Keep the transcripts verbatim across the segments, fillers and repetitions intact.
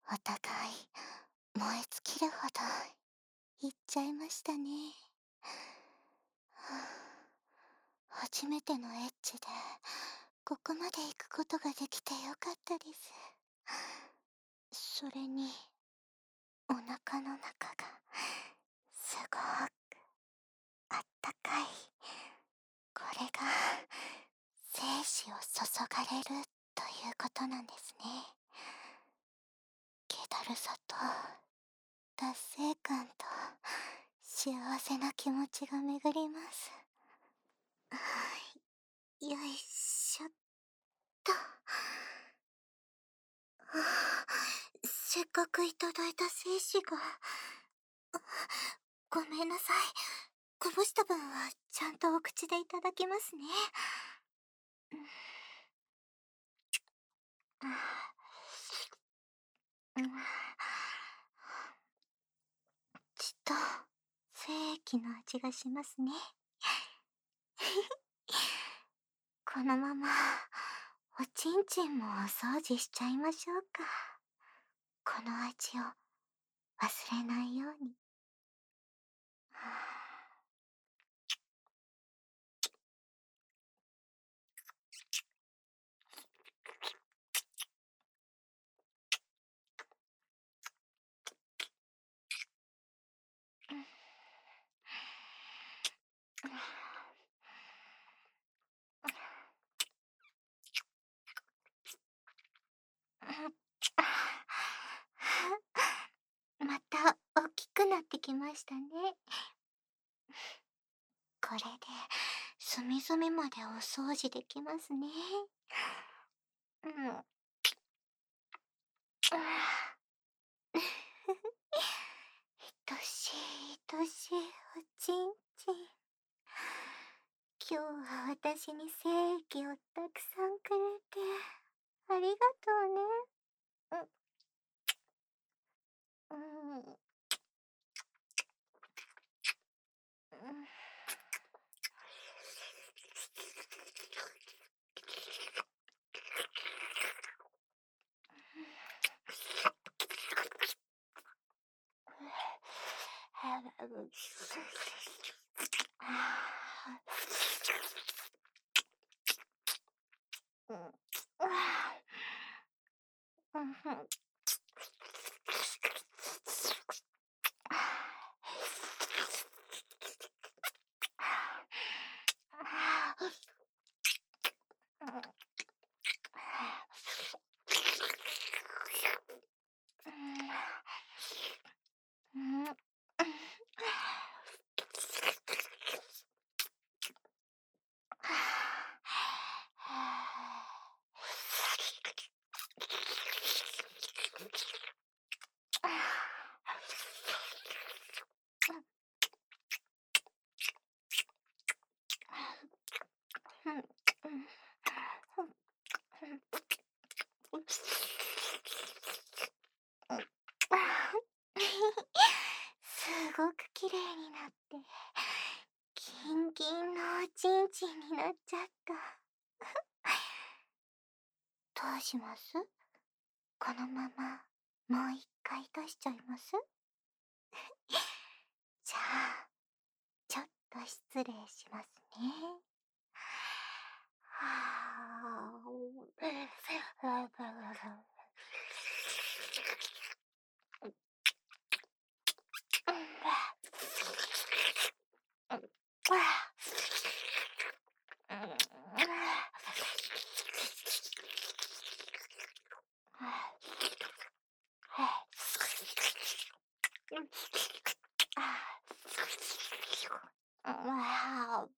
お互い燃え尽きるほど言っちゃいましたね。はあ、初めてのエッチでここまで行くことができてよかったです。それにお腹の中がすごくあったかい。これが精子を注がれるということなんですね。気だるさと達成感と幸せな気持ちが巡ります。はい、よいしょっと。はあ、せっかくいただいた精子が。ごめんなさい。こぼした分はちゃんとお口でいただきますね。うん、ちっと精液の味がしますね。このままおちんちんもお掃除しちゃいましょうか。この味を忘れないように。また大きくなってきましたね。これで隅々までお掃除できますね。うん。愛しい愛しいおちんちん。今日は私に精液をたくさんくれてありがとうね。うん。うん。すごく綺麗になって、キンキンのおちんちんになっちゃった。どうします？このままもう一回出しちゃいます？じゃあ、ちょっと失礼しますね。はあ。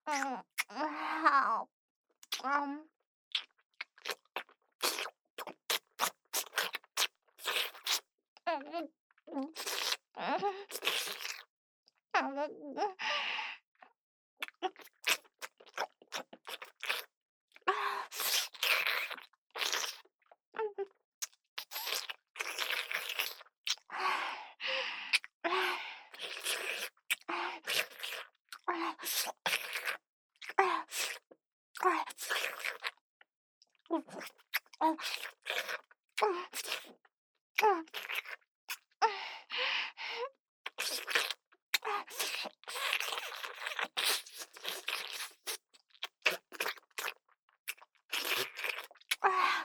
うん、ああ、ん。うん、うん、うん。うん。あの、うん。ああ。うんうん。ああ。ああ。ああ。ああ。ああ。うん。あ。うん。うん。うん。ああ。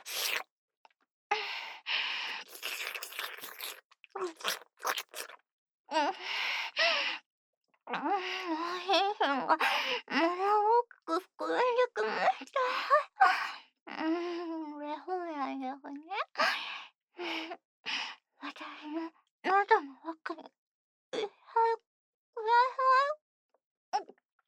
うん。うん。うーん、もう変化が、まだ大きく膨らんできました。うーん、これそうなんですね。うん。私の喉の奥に、いっぱいください。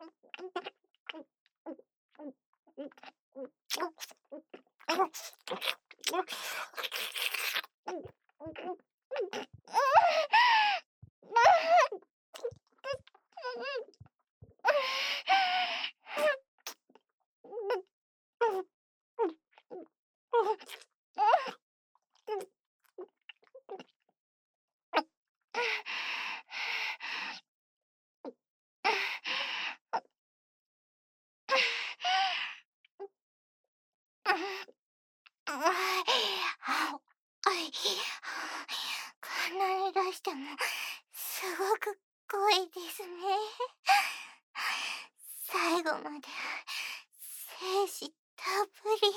こんなに出してもすごく濃いですね。最後まで精子たっぷり。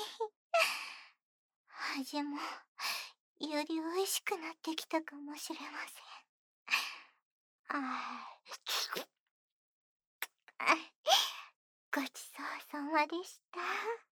味もより美味しくなってきたかもしれません。ああ。あ、ごちそうさまでした。